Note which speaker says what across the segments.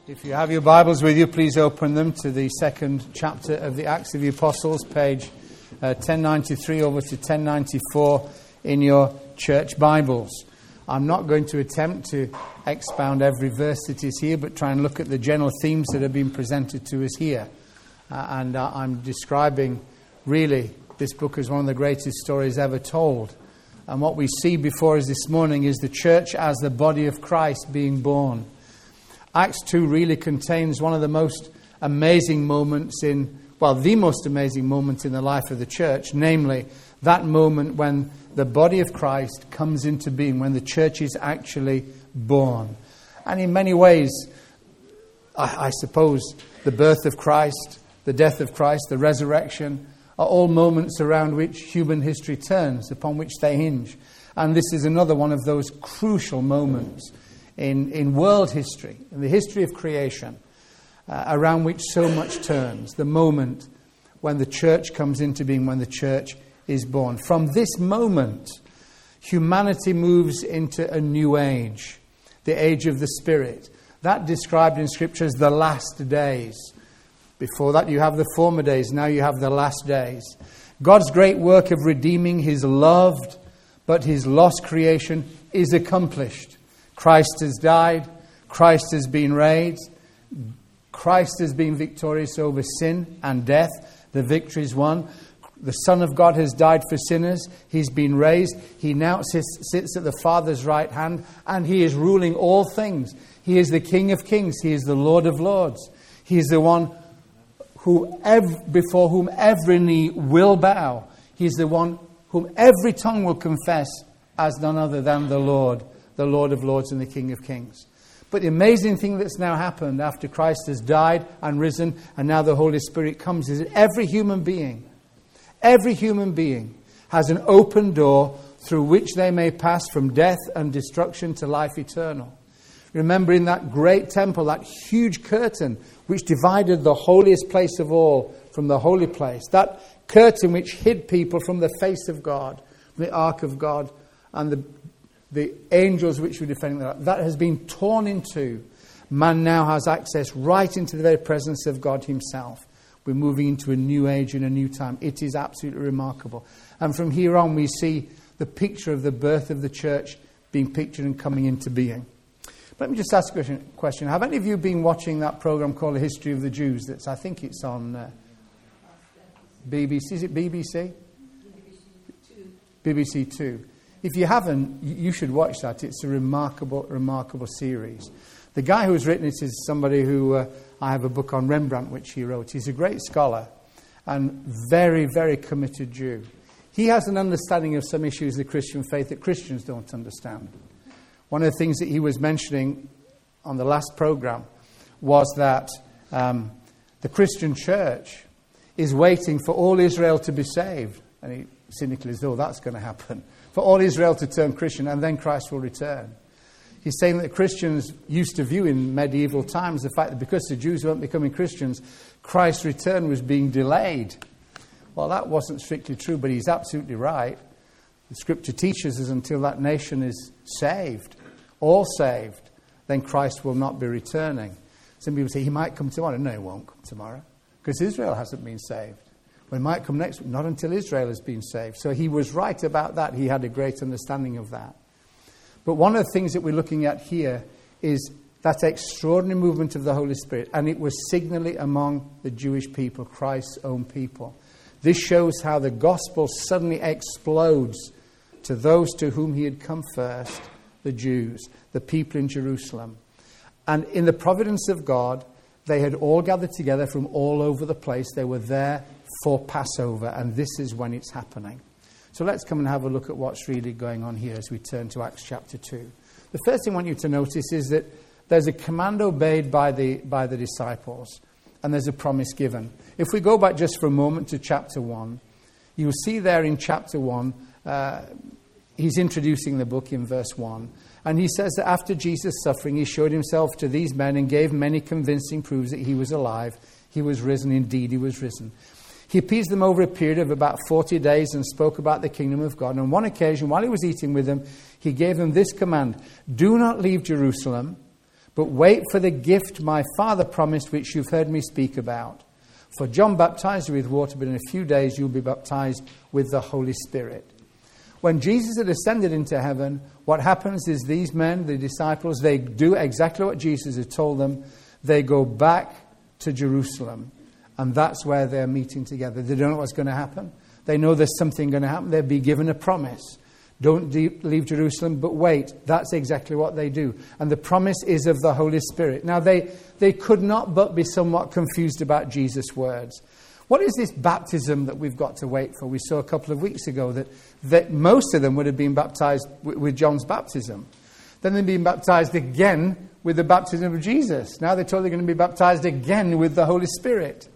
Speaker 1: If you have your Bibles with you, please open them to the second chapter of the Acts of the Apostles, page 1093 over to 1094 in your church Bibles. I'm not going to attempt to expound every verse that is here, but try and look at the general themes that have been presented to us here. I'm describing, really, this book as one of the greatest stories ever told. And what we see before us this morning is the church as the body of Christ being born. Acts 2 really contains one of the most amazing moments the most amazing moment in the life of the church, namely that moment when the body of Christ comes into being, when the church is actually born. And in many ways, I suppose, the birth of Christ, the death of Christ, the resurrection, are all moments around which human history turns, upon which they hinge. And this is another one of those crucial moments in world history, in the history of creation, around which so much turns, the moment when the church comes into being, when the church is born. From this moment, humanity moves into a new age, the age of the Spirit. That described in Scripture as the last days. Before that you have the former days, now you have the last days. God's great work of redeeming His loved but His lost creation is accomplished. Christ has died. Christ has been raised. Christ has been victorious over sin and death. The victory is won. The Son of God has died for sinners. He's been raised. He now sits at the Father's right hand, and He is ruling all things. He is the King of kings. He is the Lord of lords. He is the one before whom every knee will bow. He is the one whom every tongue will confess as none other than the Lord of lords and the King of kings. But the amazing thing that's now happened after Christ has died and risen and now the Holy Spirit comes is that every human being has an open door through which they may pass from death and destruction to life eternal. Remember, in that great temple, that huge curtain which divided the holiest place of all from the holy place, that curtain which hid people from the face of God, from the ark of God, and the angels which were defending that has been torn in two. Man now has access right into the very presence of God Himself. We're moving into a new age and a new time. It is absolutely remarkable. And from here on we see the picture of the birth of the church being pictured and coming into being. Let me just ask a question. Have any of you been watching that program called The History of the Jews? I think it's on BBC. Is it BBC? BBC Two. If you haven't, you should watch that. It's a remarkable, remarkable series. The guy who's written it is somebody who I have a book on Rembrandt, which he wrote. He's a great scholar and very, very committed Jew. He has an understanding of some issues of the Christian faith that Christians don't understand. One of the things that he was mentioning on the last program was that the Christian church is waiting for all Israel to be saved. And he cynically as though that's going to happen. For all Israel to turn Christian, and then Christ will return. He's saying that Christians used to view in medieval times the fact that because the Jews weren't becoming Christians, Christ's return was being delayed. Well, that wasn't strictly true, but he's absolutely right. The Scripture teaches us until that nation is saved, all saved, then Christ will not be returning. Some people say he might come tomorrow. No, he won't come tomorrow, because Israel hasn't been saved. Well, he might come next week, not until Israel has been saved. So he was right about that. He had a great understanding of that. But one of the things that we're looking at here is that extraordinary movement of the Holy Spirit. And it was signally among the Jewish people, Christ's own people. This shows how the gospel suddenly explodes to those to whom he had come first, the Jews, the people in Jerusalem. And in the providence of God, they had all gathered together from all over the place. They were there for Passover, and this is when it's happening. So let's come and have a look at what's really going on here as we turn to Acts chapter 2. The first thing I want you to notice is that there's a command obeyed by the disciples, and there's a promise given. If we go back just for a moment to chapter 1, you'll see there in chapter 1, he's introducing the book in verse 1, and he says that after Jesus' suffering, he showed himself to these men and gave many convincing proofs that he was alive. He was risen, indeed he was risen. He appeased them over a period of about 40 days and spoke about the kingdom of God. And on one occasion, while he was eating with them, he gave them this command: do not leave Jerusalem, But wait for the gift my Father promised, which you've heard me speak about. For John baptized you with water, but in a few days you'll be baptized with the Holy Spirit. When Jesus had ascended into heaven, what happens is these men, the disciples, they do exactly what Jesus had told them. They go back to Jerusalem. And that's where they're meeting together. They don't know what's going to happen. They know there's something going to happen. They'll be given a promise. Don't leave Jerusalem, but wait. That's exactly what they do. And the promise is of the Holy Spirit. Now, they could not but be somewhat confused about Jesus' words. What is this baptism that we've got to wait for? We saw a couple of weeks ago that most of them would have been baptized with John's baptism. Then they'd been baptized again with the baptism of Jesus. Now they're told they're going to be baptized again with the Holy Spirit.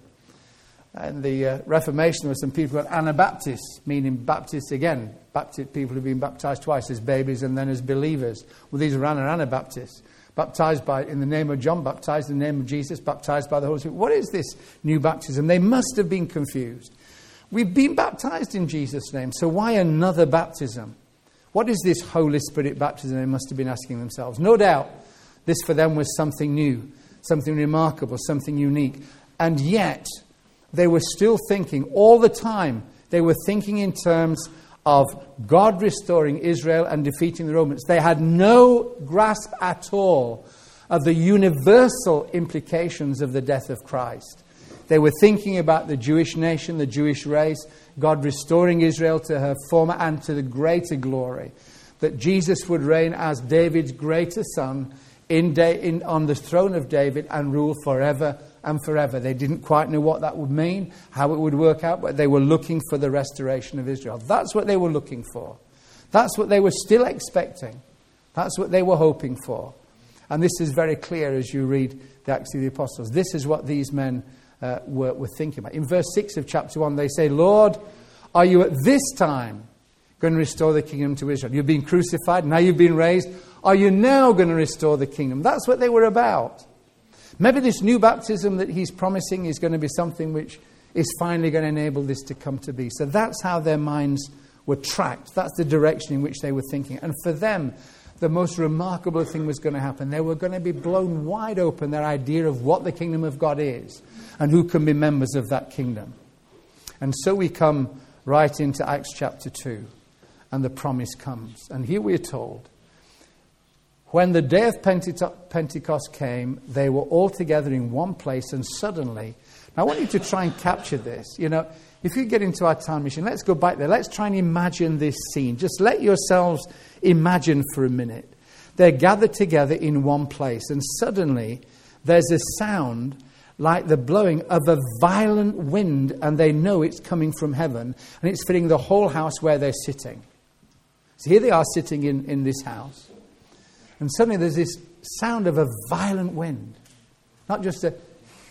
Speaker 1: And the Reformation, there were some people called Anabaptists, meaning Baptists again. Baptist people who've been baptized twice as babies and then as believers. Well, these are Anabaptists. Baptized in the name of John, baptized in the name of Jesus, baptized by the Holy Spirit. What is this new baptism? They must have been confused. We've been baptized in Jesus' name, so why another baptism? What is this Holy Spirit baptism? They must have been asking themselves. No doubt, this for them was something new, something remarkable, something unique. And yet, they were still thinking all the time. They were thinking in terms of God restoring Israel and defeating the Romans. They had no grasp at all of the universal implications of the death of Christ. They were thinking about the Jewish nation, the Jewish race, God restoring Israel to her former and to the greater glory. That Jesus would reign as David's greater son on the throne of David and rule forever and forever. They didn't quite know what that would mean, how it would work out, but they were looking for the restoration of Israel. That's what they were looking for. That's what they were still expecting. That's what they were hoping for. And this is very clear as you read the Acts of the Apostles. This is what these men were thinking about. In verse 6 of chapter 1, they say, Lord, are you at this time going to restore the kingdom to Israel? You've been crucified, now you've been raised. Are you now going to restore the kingdom? That's what they were about. Maybe this new baptism that he's promising is going to be something which is finally going to enable this to come to be. So that's how their minds were tracked. That's the direction in which they were thinking. And for them, the most remarkable thing was going to happen. They were going to be blown wide open, their idea of what the kingdom of God is and who can be members of that kingdom. And so we come right into Acts chapter 2, and the promise comes. And here we are told, when the day of Pentecost came, they were all together in one place, and suddenly... Now, I want you to try and capture this. You know, if you get into our time machine, let's go back there. Let's try and imagine this scene. Just let yourselves imagine for a minute. They're gathered together in one place, and suddenly there's a sound like the blowing of a violent wind, and they know it's coming from heaven, and it's filling the whole house where they're sitting. So here they are sitting in this house. And suddenly there's this sound of a violent wind. Not just a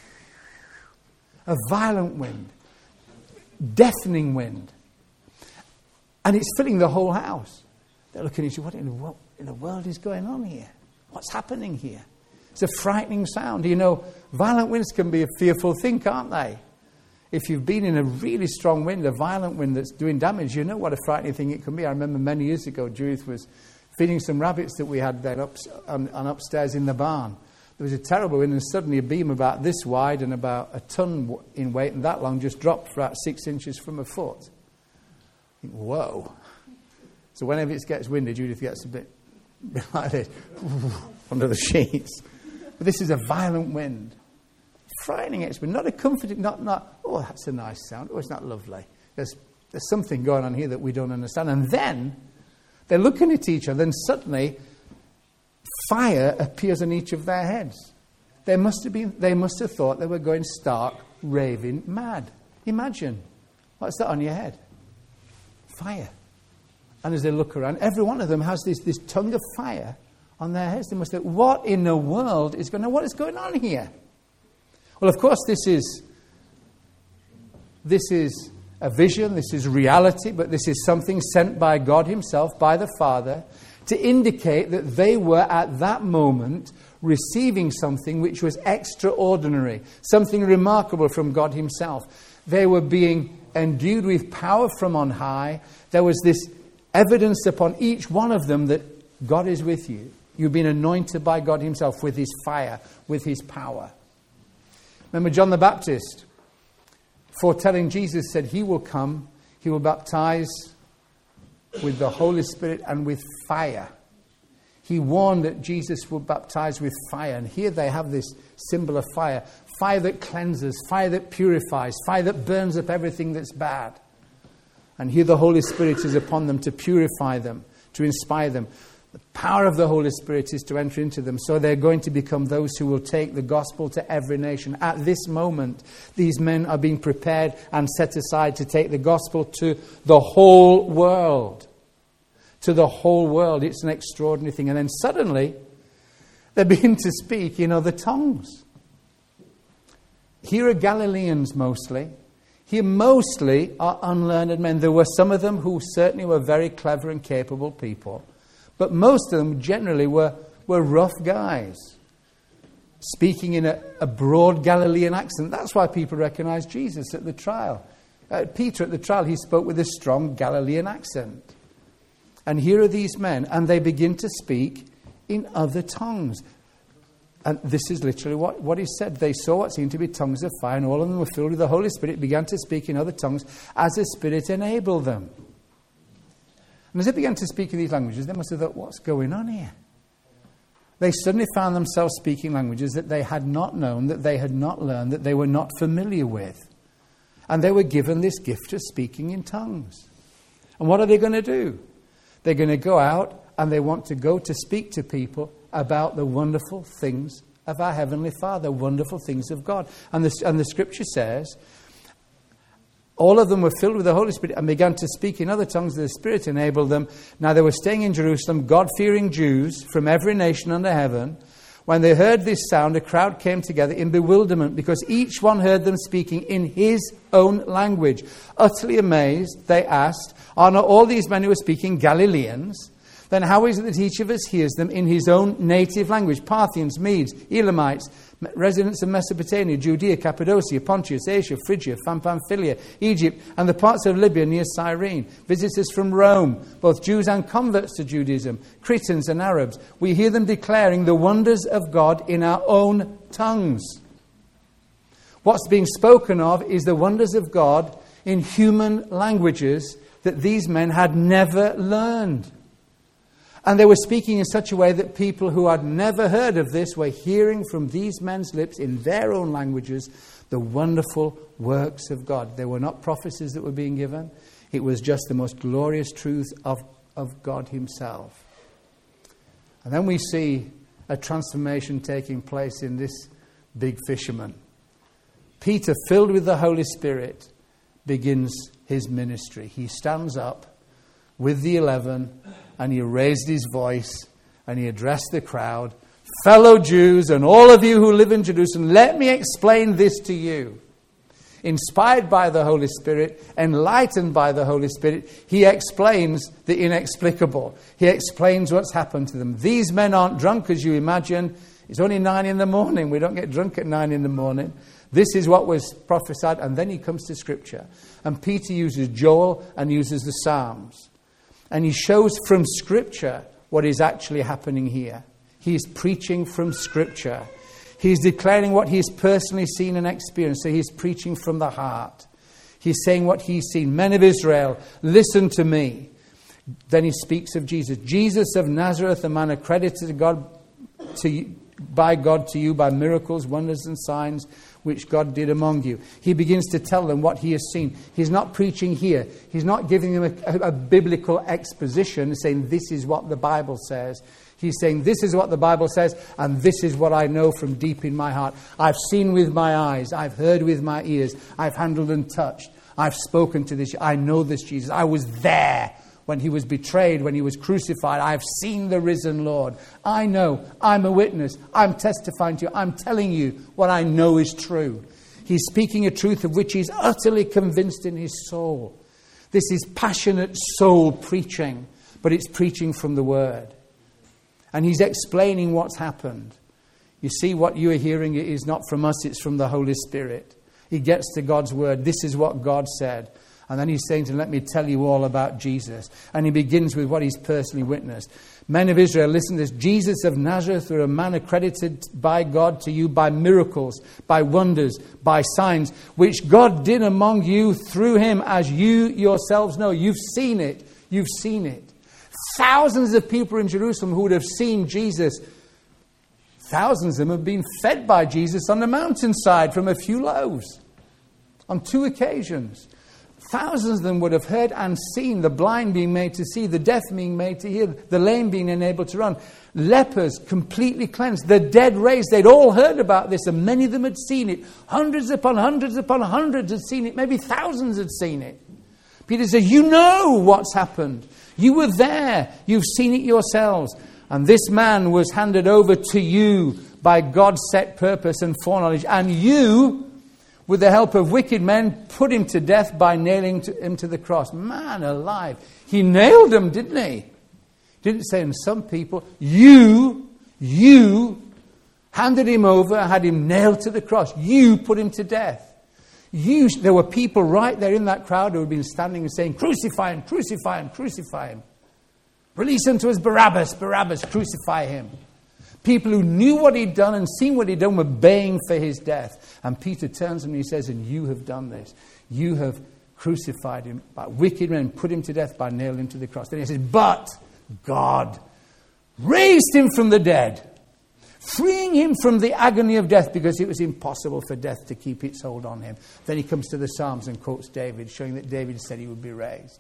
Speaker 1: violent wind. Deafening wind. And it's filling the whole house. They're looking at you, what in the world is going on here? What's happening here? It's a frightening sound. You know, violent winds can be a fearful thing, can't they? If you've been in a really strong wind, a violent wind that's doing damage, you know what a frightening thing it can be. I remember many years ago, Judith was feeding some rabbits that we had there upstairs in the barn. There was a terrible wind, and suddenly a beam about this wide and about a ton in weight and that long just dropped for about 6 inches from a foot. I think, whoa. So whenever it gets windy, Judith gets a bit like this, under the sheets. But this is a violent wind. Frightening experience, not a comforting, not, oh, that's a nice sound. Oh, isn't that lovely? There's something going on here that we don't understand. And then they're looking at each other, and suddenly fire appears on each of their heads. They must have thought they were going stark, raving mad. Imagine, what's that on your head? Fire. And as they look around, every one of them has this tongue of fire on their heads. They must think, what in the world is going on? What is going on here? Well, of course, this is a vision, this is reality, but this is something sent by God himself, by the Father, to indicate that they were at that moment receiving something which was extraordinary, something remarkable from God himself. They were being endued with power from on high. There was this evidence upon each one of them that God is with you. You've been anointed by God himself with his fire, with his power. Remember John the Baptist, foretelling Jesus, said he will come, he will baptize with the Holy Spirit and with fire. He warned that Jesus would baptize with fire. And here they have this symbol of fire. Fire that cleanses, fire that purifies, fire that burns up everything that's bad. And here the Holy Spirit is upon them to purify them, to inspire them. The power of the Holy Spirit is to enter into them. So they're going to become those who will take the gospel to every nation. At this moment, these men are being prepared and set aside to take the gospel to the whole world. To the whole world. It's an extraordinary thing. And then suddenly, they begin to speak in other tongues. Here are Galileans mostly. Here mostly are unlearned men. There were some of them who certainly were very clever and capable people. But most of them generally were rough guys, speaking in a broad Galilean accent. That's why people recognized Jesus at the trial. Peter at the trial, he spoke with a strong Galilean accent. And here are these men, and they begin to speak in other tongues. And this is literally what he said. They saw what seemed to be tongues of fire, and all of them were filled with the Holy Spirit, began to speak in other tongues as the Spirit enabled them. And as they began to speak in these languages, they must have thought, what's going on here? They suddenly found themselves speaking languages that they had not known, that they had not learned, that they were not familiar with. And they were given this gift of speaking in tongues. And what are they going to do? They're going to go out and they want to go to speak to people about the wonderful things of our Heavenly Father, wonderful things of God. And the Scripture says, all of them were filled with the Holy Spirit and began to speak in other tongues as the Spirit enabled them. Now they were staying in Jerusalem, God-fearing Jews from every nation under heaven. When they heard this sound, a crowd came together in bewilderment because each one heard them speaking in his own language. Utterly amazed, they asked, are not all these men who are speaking Galileans? Then how is it that each of us hears them in his own native language? Parthians, Medes, Elamites, residents of Mesopotamia, Judea, Cappadocia, Pontus, Asia, Phrygia, Pamphylia, Egypt, and the parts of Libya near Cyrene. Visitors from Rome, both Jews and converts to Judaism, Cretans and Arabs. We hear them declaring the wonders of God in our own tongues. What's being spoken of is the wonders of God in human languages that these men had never learned. And they were speaking in such a way that people who had never heard of this were hearing from these men's lips in their own languages the wonderful works of God. They were not prophecies that were being given. It was just the most glorious truth of God himself. And then we see a transformation taking place in this big fisherman. Peter, filled with the Holy Spirit, begins his ministry. He stands up with the 11 and he raised his voice and he addressed the crowd. Fellow Jews and all of you who live in Jerusalem, let me explain this to you. Inspired by the Holy Spirit, enlightened by the Holy Spirit, he explains the inexplicable. He explains what's happened to them. These men aren't drunk as you imagine. It's only 9 a.m. We don't get drunk at 9 a.m. This is what was prophesied. And then he comes to Scripture. And Peter uses Joel and uses the Psalms. And he shows from Scripture what is actually happening here. He's preaching from Scripture. He's declaring what he's personally seen and experienced. So he's preaching from the heart. He's saying what he's seen. Men of Israel, listen to me. Then he speaks of Jesus. Jesus of Nazareth, a man accredited by God to you by miracles, wonders and signs which God did among you. He begins to tell them what he has seen. He's not preaching here. He's not giving them a biblical exposition saying this is what the Bible says. He's saying this is what the Bible says and this is what I know from deep in my heart. I've seen with my eyes. I've heard with my ears. I've handled and touched. I've spoken to this. I know this Jesus. I was there when he was betrayed, when he was crucified. I've seen the risen Lord. I know. I'm a witness. I'm testifying to you. I'm telling you what I know is true. He's speaking a truth of which he's utterly convinced in his soul. This is passionate soul preaching, but it's preaching from the Word. And he's explaining what's happened. You see, what you are hearing is not from us, it's from the Holy Spirit. He gets to God's Word. This is what God said. And then he's saying to them, let me tell you all about Jesus. And he begins with what he's personally witnessed. Men of Israel, listen to this. Jesus of Nazareth, were a man accredited by God to you by miracles, by wonders, by signs, which God did among you through him, as you yourselves know. You've seen it. You've seen it. Thousands of people in Jerusalem who would have seen Jesus. Thousands of them have been fed by Jesus on the mountainside from a few loaves. On 2 occasions. Thousands of them would have heard and seen the blind being made to see, the deaf being made to hear, the lame being enabled to run, lepers completely cleansed, the dead raised. They'd all heard about this, and many of them had seen it. Hundreds upon hundreds upon hundreds had seen it. Maybe thousands had seen it. Peter says, you know what's happened. You were there. You've seen it yourselves. And this man was handed over to you by God's set purpose and foreknowledge. And you, with the help of wicked men, put him to death by nailing him to the cross. Man alive. He nailed him, didn't he? Didn't say, and some people, you handed him over, had him nailed to the cross. You put him to death. There were people right there in that crowd who had been standing and saying, crucify him, crucify him, crucify him. Release unto us Barabbas, Barabbas, crucify him. People who knew what he'd done and seen what he'd done were baying for his death. And Peter turns and he says, and you have done this. You have crucified him by wicked men, put him to death by nailing him to the cross. Then he says, but God raised him from the dead, freeing him from the agony of death, because it was impossible for death to keep its hold on him. Then he comes to the Psalms and quotes David, showing that David said he would be raised.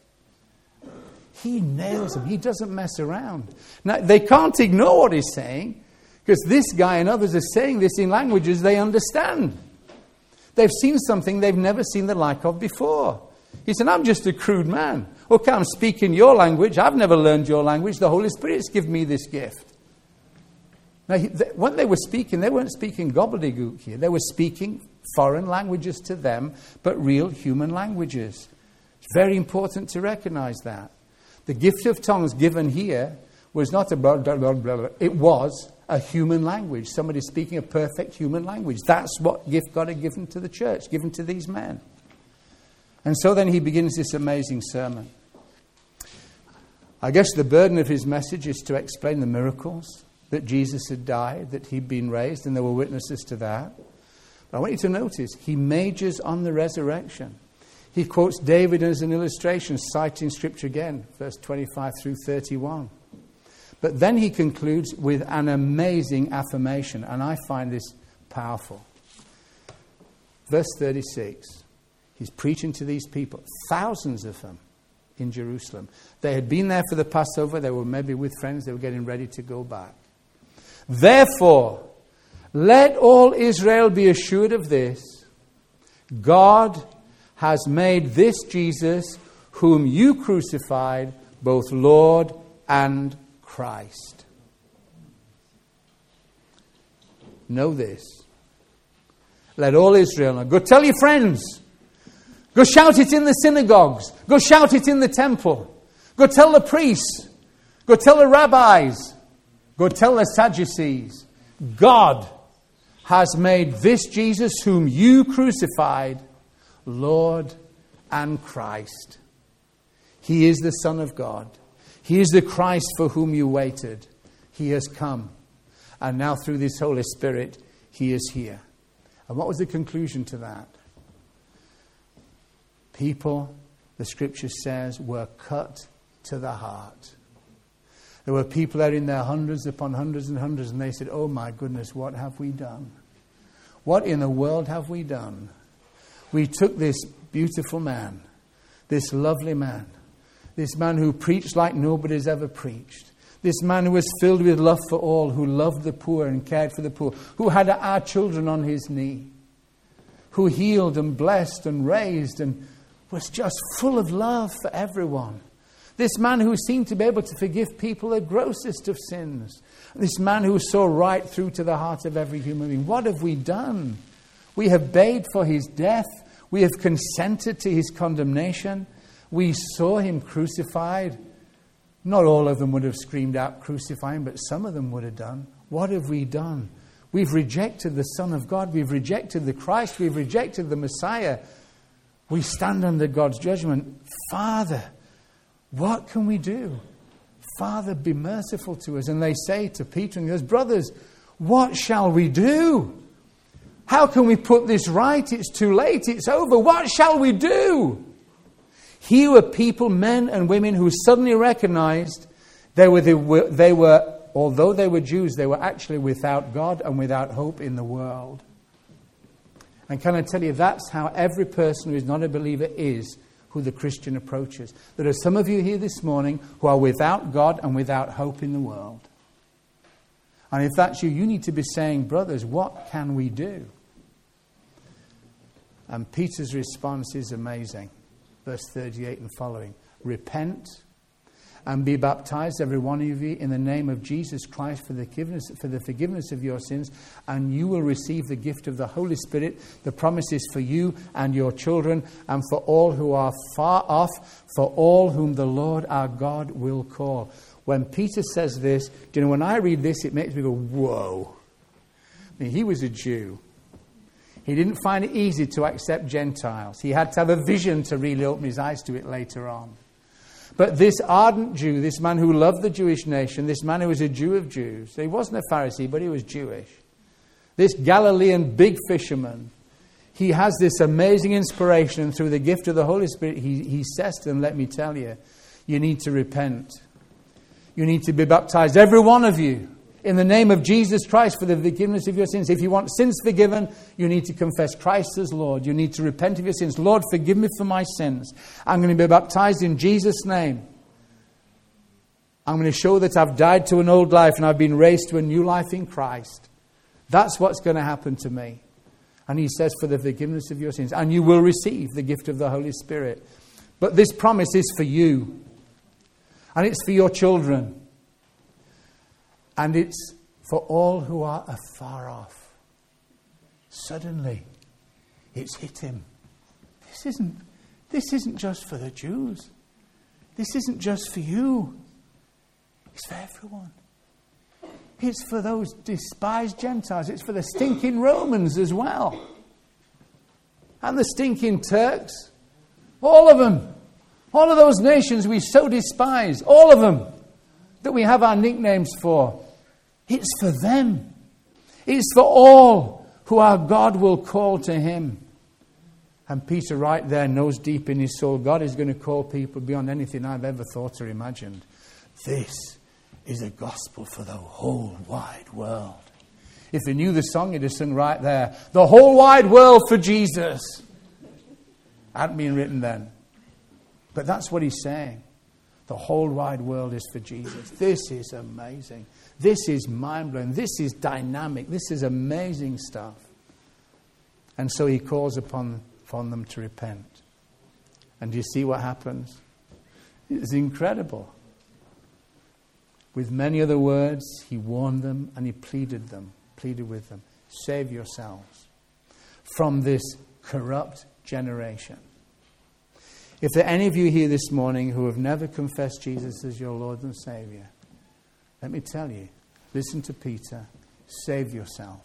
Speaker 1: He nails him. He doesn't mess around. Now, they can't ignore what he's saying, because this guy and others are saying this in languages they understand. They've seen something they've never seen the like of before. He said, I'm just a crude man. Okay, I'm speaking your language. I've never learned your language. The Holy Spirit's given me this gift. Now, when they were speaking, they weren't speaking gobbledygook here. They were speaking foreign languages to them, but real human languages. It's very important to recognize that. The gift of tongues given here was not a blah, blah, blah, blah, blah. It was a human language. Somebody speaking a perfect human language. That's what gift God had given to the church, given to these men. And so then he begins this amazing sermon. I guess the burden of his message is to explain the miracles, that Jesus had died, that he'd been raised, and there were witnesses to that. But I want you to notice, he majors on the resurrection. He quotes David as an illustration, citing Scripture again, verse 25 through 31. But then he concludes with an amazing affirmation, and I find this powerful. Verse 36, he's preaching to these people, thousands of them in Jerusalem. They had been there for the Passover, they were maybe with friends, they were getting ready to go back. Therefore, let all Israel be assured of this, God has made this Jesus, whom you crucified, both Lord and Christ. Know this. Let all Israel know. Go tell your friends. Go shout it in the synagogues. Go shout it in the temple. Go tell the priests. Go tell the rabbis. Go tell the Sadducees. God has made this Jesus, whom you crucified, Lord and Christ. He is the Son of God. He is the Christ for whom you waited. He has come. And now through this Holy Spirit, he is here. And what was the conclusion to that? People, the Scripture says, were cut to the heart. There were people there in their hundreds upon hundreds and hundreds, and they said, oh my goodness, what have we done? What in the world have we done? We took this beautiful man, this lovely man, this man who preached like nobody's ever preached, this man who was filled with love for all, who loved the poor and cared for the poor, who had our children on his knee, who healed and blessed and raised and was just full of love for everyone. This man who seemed to be able to forgive people the grossest of sins. This man who saw right through to the heart of every human being. What have we done? We have bayed for his death. We have consented to his condemnation. We saw him crucified. Not all of them would have screamed out, crucify him, but some of them would have done. What have we done? We've rejected the Son of God. We've rejected the Christ. We've rejected the Messiah. We stand under God's judgment. Father, what can we do? Father, be merciful to us. And they say to Peter and the others, brothers, what shall we do? How can we put this right? It's too late. It's over. What shall we do? Here were people, men and women, who suddenly recognized they were, although they were Jews, they were actually without God and without hope in the world. And can I tell you, that's how every person who is not a believer is, who the Christian approaches. There are some of you here this morning who are without God and without hope in the world. And if that's you, you need to be saying, brothers, what can we do? And Peter's response is amazing. Verse 38 and following. Repent and be baptized, every one of you, in the name of Jesus Christ for the forgiveness of your sins, and you will receive the gift of the Holy Spirit. The promise is for you and your children, and for all who are far off, for all whom the Lord our God will call. When Peter says this, do you know, when I read this, it makes me go, whoa. I mean, he was a Jew. He didn't find it easy to accept Gentiles. He had to have a vision to really open his eyes to it later on. But this ardent Jew, this man who loved the Jewish nation, this man who was a Jew of Jews, he wasn't a Pharisee, but he was Jewish. This Galilean big fisherman, he has this amazing inspiration, and through the gift of the Holy Spirit, he says to them, let me tell you, you need to repent. You need to be baptized, every one of you, in the name of Jesus Christ for the forgiveness of your sins. If you want sins forgiven, you need to confess Christ as Lord. You need to repent of your sins. Lord, forgive me for my sins. I'm going to be baptized in Jesus' name. I'm going to show that I've died to an old life and I've been raised to a new life in Christ. That's what's going to happen to me. And he says, for the forgiveness of your sins. And you will receive the gift of the Holy Spirit. But this promise is for you. And it's for your children. And it's for all who are afar off. Suddenly, it's hit him. This isn't just for the Jews. This isn't just for you. It's for everyone. It's for those despised Gentiles. It's for the stinking Romans as well. And the stinking Turks. All of them. All of those nations we so despise. All of them that we have our nicknames for. It's for them. It's for all who our God will call to him. And Peter right there knows deep in his soul, God is going to call people beyond anything I've ever thought or imagined. This is a gospel for the whole wide world. If he knew the song, he'd have sung right there, the whole wide world for Jesus. Hadn't been written then. But that's what he's saying. The whole wide world is for Jesus. This is amazing. This is mind-blowing. This is dynamic. This is amazing stuff. And so he calls upon them to repent. And do you see what happens? It's incredible. With many other words, he warned them and he pleaded with them. Save yourselves from this corrupt generation. If there are any of you here this morning who have never confessed Jesus as your Lord and Savior, let me tell you, listen to Peter, save yourself.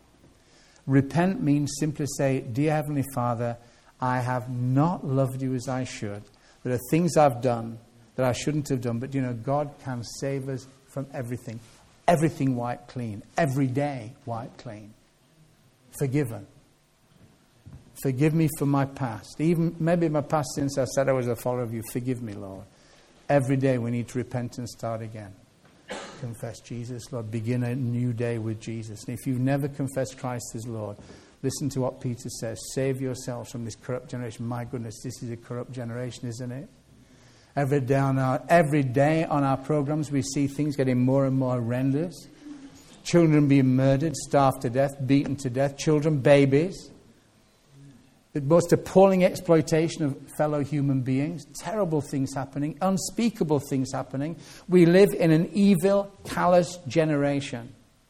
Speaker 1: Repent means simply say, Dear Heavenly Father, I have not loved you as I should. There are things I've done that I shouldn't have done, but you know, God can save us from everything. Everything wiped clean. Every day wiped clean. Forgiven. Forgive me for my past. Even maybe my past since I said I was a follower of you. Forgive me, Lord. Every day we need to repent and start again. Confess Jesus, Lord. Begin a new day with Jesus. And if you've never confessed Christ as Lord, listen to what Peter says. Save yourselves from this corrupt generation. My goodness, this is a corrupt generation, isn't it? Every day on our programs we see things getting more and more horrendous. Children being murdered, starved to death, beaten to death. Children, babies. The most appalling exploitation of fellow human beings. Terrible things happening. Unspeakable things happening. We live in an evil, callous generation.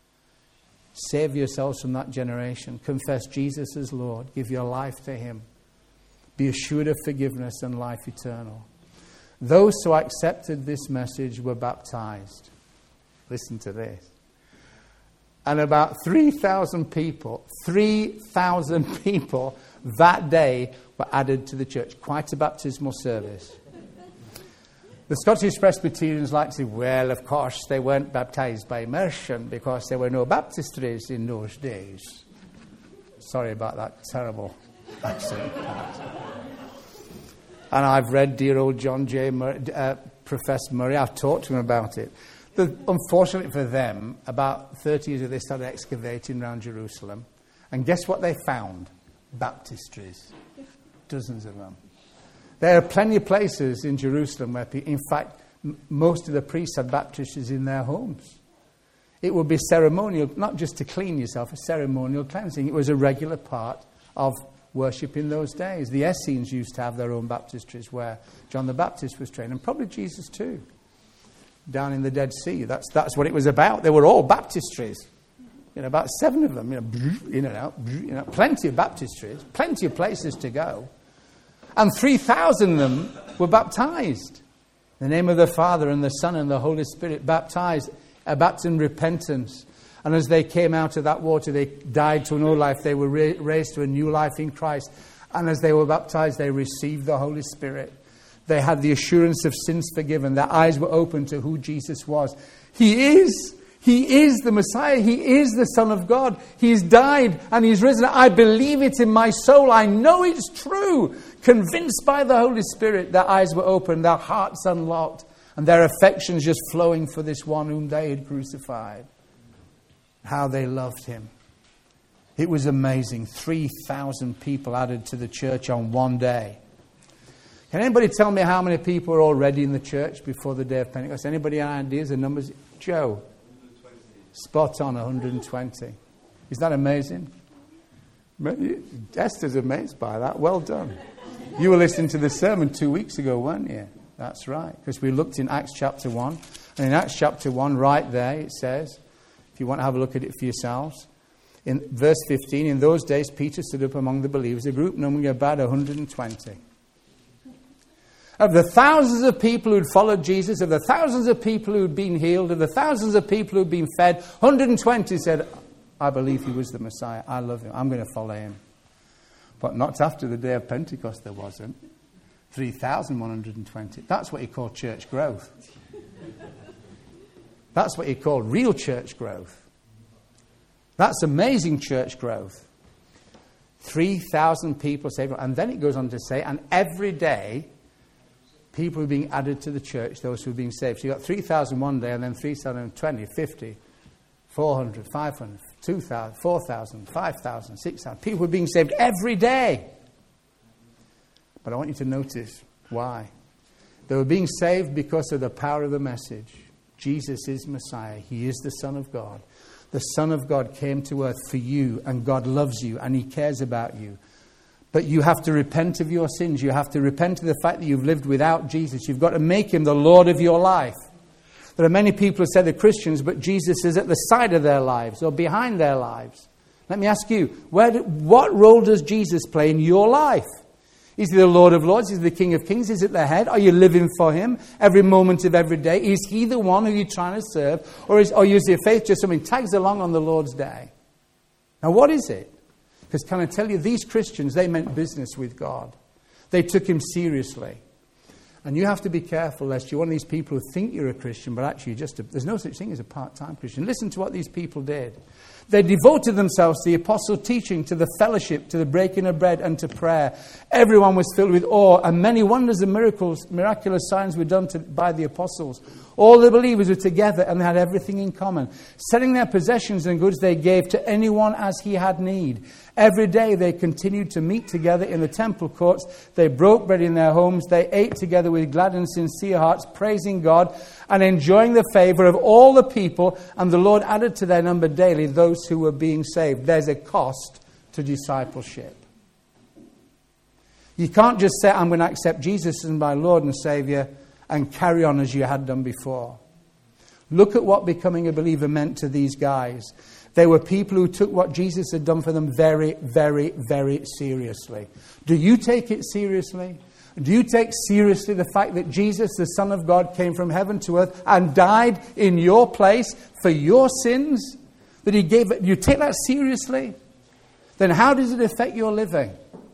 Speaker 1: Save yourselves from that generation. Confess Jesus as Lord. Give your life to him. Be assured of forgiveness and life eternal. Those who accepted this message were baptized. Listen to this. And about 3,000 people that day were added to the church. Quite a baptismal service. The Scottish Presbyterians like to say, well, of course, they weren't baptized by immersion because there were no baptistries in those days. Sorry about that terrible accent. And I've read dear old John J. Murray, Professor Murray. I've talked to him about it. Unfortunately for them, about 30 years ago, they started excavating around Jerusalem. And guess what they found? Baptistries. Dozens of them. There are plenty of places in Jerusalem where, in fact, most of the priests had baptistries in their homes. It would be ceremonial, not just to clean yourself, a ceremonial cleansing. It was a regular part of worship in those days. The Essenes used to have their own baptistries where John the Baptist was trained, and probably Jesus too. Down in the Dead Sea, that's what it was about. They were all baptistries. About 7 of them, in and out, plenty of baptistries, plenty of places to go. And 3,000 of them were baptized. In the name of the Father and the Son and the Holy Spirit, baptized, baptism repentance. And as they came out of that water, they died to an old life. They were raised to a new life in Christ. And as they were baptized, they received the Holy Spirit. They had the assurance of sins forgiven. Their eyes were open to who Jesus was. He is the Messiah. He is the Son of God. He's died and He's risen. I believe it in my soul. I know it's true. Convinced by the Holy Spirit, their eyes were open, their hearts unlocked, and their affections just flowing for this one whom they had crucified. How they loved Him. It was amazing. 3,000 people added to the church on one day. Can anybody tell me how many people are already in the church before the day of Pentecost? Anybody have ideas of numbers? Joe?
Speaker 2: 120.
Speaker 1: Spot on, 120. Is that amazing? Esther's amazed by that. Well done. You were listening to the sermon 2 weeks ago, weren't you? That's right. Because we looked in Acts chapter 1. And in Acts chapter 1, right there, it says, if you want to have a look at it for yourselves, in verse 15, in those days Peter stood up among the believers, a group numbering about 120. Of the thousands of people who'd followed Jesus, of the thousands of people who'd been healed, of the thousands of people who'd been fed, 120 said, I believe He was the Messiah. I love Him. I'm going to follow Him. But not after the day of Pentecost there wasn't. 3,120. That's what He called church growth. That's what He called real church growth. That's amazing church growth. 3,000 people saved. And then it goes on to say, and every day, people were being added to the church, those who were being saved. So you got 3,000 one day, and then 3,020, 50, 400, 500, 2,000, 4,000, 5,000, 6,000. People were being saved every day. But I want you to notice why. They were being saved because of the power of the message. Jesus is Messiah. He is the Son of God. The Son of God came to earth for you, and God loves you, and He cares about you. But you have to repent of your sins. You have to repent of the fact that you've lived without Jesus. You've got to make Him the Lord of your life. There are many people who say they're Christians, but Jesus is at the side of their lives or behind their lives. Let me ask you, what role does Jesus play in your life? Is He the Lord of Lords? Is He the King of Kings? Is it the head? Are you living for Him every moment of every day? Is He the one who you're trying to serve? Or is your faith just something tags along on the Lord's day? Now what is it? Because can I tell you, these Christians, they meant business with God. They took Him seriously. And you have to be careful lest you're one of these people who think you're a Christian, but actually there's no such thing as a part-time Christian. Listen to what these people did. They devoted themselves to the apostle teaching, to the fellowship, to the breaking of bread, and to prayer. Everyone was filled with awe, and many wonders and miraculous signs were done by the apostles. All the believers were together, and they had everything in common. Selling their possessions and goods, they gave to anyone as he had need. Every day they continued to meet together in the temple courts. They broke bread in their homes. They ate together with glad and sincere hearts, praising God and enjoying the favor of all the people. And the Lord added to their number daily those who were being saved. There's a cost to discipleship. You can't just say, I'm going to accept Jesus as my Lord and Savior and carry on as you had done before. Look at what becoming a believer meant to these guys. They were people who took what Jesus had done for them very, very, very seriously. Do you take it seriously? Do you take seriously the fact that Jesus, the Son of God, came from heaven to earth and died in your place for your sins? that he gave it, you take that seriously, then how does it affect your living?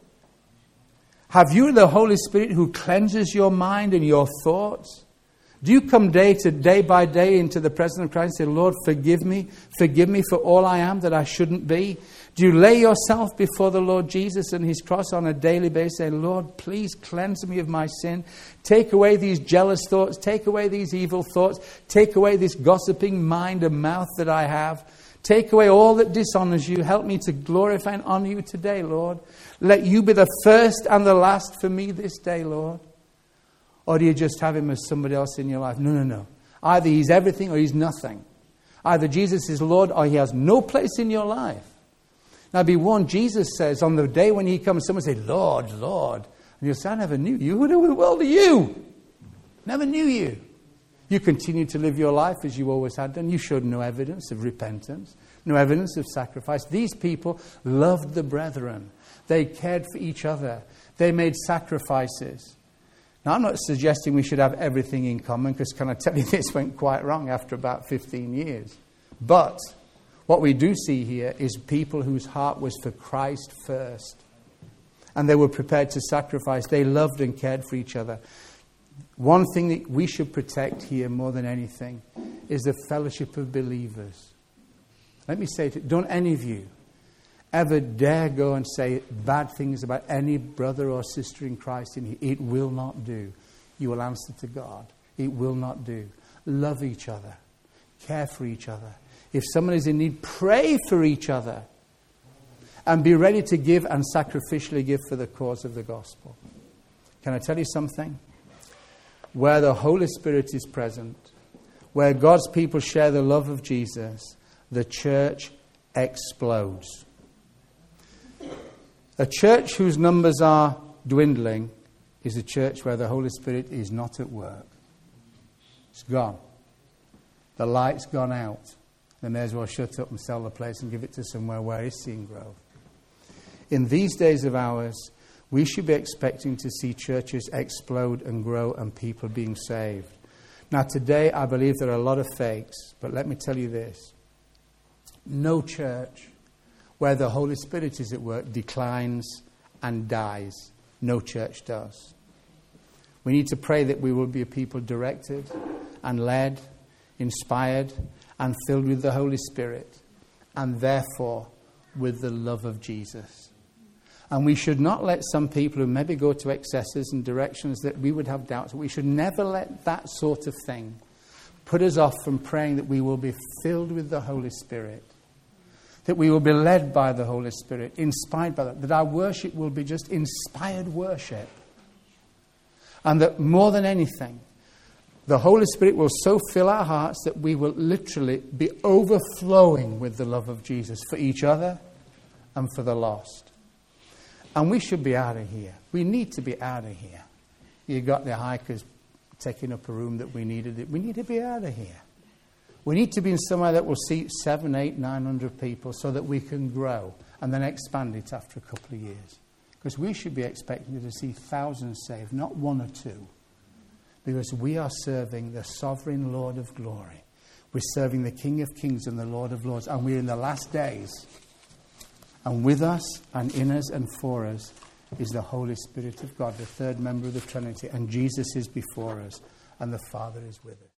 Speaker 1: Have you the Holy Spirit who cleanses your mind and your thoughts? Do you come day by day into the presence of Christ and say, Lord, forgive me for all I am that I shouldn't be? Do you lay yourself before the Lord Jesus and his cross on a daily basis, saying, Lord, please cleanse me of my sin. Take away these jealous thoughts. Take away these evil thoughts. Take away this gossiping mind and mouth that I have. Take away all that dishonors you. Help me to glorify and honor you today, Lord. Let you be the first and the last for me this day, Lord. Or do you just have him as somebody else in your life? No. Either he's everything or he's nothing. Either Jesus is Lord or he has no place in your life. Now be warned, Jesus says on the day when he comes, someone say, Lord, Lord. And you'll say, I never knew you. Who in the world are you? Never knew you. You continue to live your life as you always had done. You showed no evidence of repentance, no evidence of sacrifice. These people loved the brethren. They cared for each other. They made sacrifices. Now, I'm not suggesting we should have everything in common, because can I tell you, this went quite wrong after about 15 years. But what we do see here is people whose heart was for Christ first. And they were prepared to sacrifice. They loved and cared for each other. One thing that we should protect here more than anything is the fellowship of believers. Let me say it, don't any of you ever dare go and say bad things about any brother or sister in Christ in here. It will not do. You will answer to God. It will not do. Love each other. Care for each other. If someone is in need, pray for each other. And be ready to give and sacrificially give for the cause of the gospel. Can I tell you something? Where the Holy Spirit is present, where God's people share the love of Jesus, the church explodes. A church whose numbers are dwindling is a church where the Holy Spirit is not at work. It's gone. The light's gone out. They may as well shut up and sell the place and give it to somewhere where it's seeing growth. In these days of ours, we should be expecting to see churches explode and grow and people being saved. Now today I believe there are a lot of fakes, but let me tell you this. No church where the Holy Spirit is at work declines and dies. No church does. We need to pray that we will be a people directed and led, inspired and filled with the Holy Spirit, and therefore with the love of Jesus. And we should not let some people who maybe go to excesses and directions that we would have doubts. We should never let that sort of thing put us off from praying that we will be filled with the Holy Spirit, that we will be led by the Holy Spirit, inspired by that our worship will be just inspired worship. And that more than anything, the Holy Spirit will so fill our hearts that we will literally be overflowing with the love of Jesus for each other and for the lost. And we should be out of here. We need to be out of here. You got the hikers taking up a room that we needed. We need to be out of here. We need to be in somewhere that will seat 700, 800, 900 people so that we can grow and then expand it after a couple of years. Because we should be expecting to see thousands saved, not one or two. Because we are serving the sovereign Lord of glory. We're serving the King of kings and the Lord of lords. And we're in the last days. And with us and in us and for us is the Holy Spirit of God, the third member of the Trinity. And Jesus is before us and the Father is with us.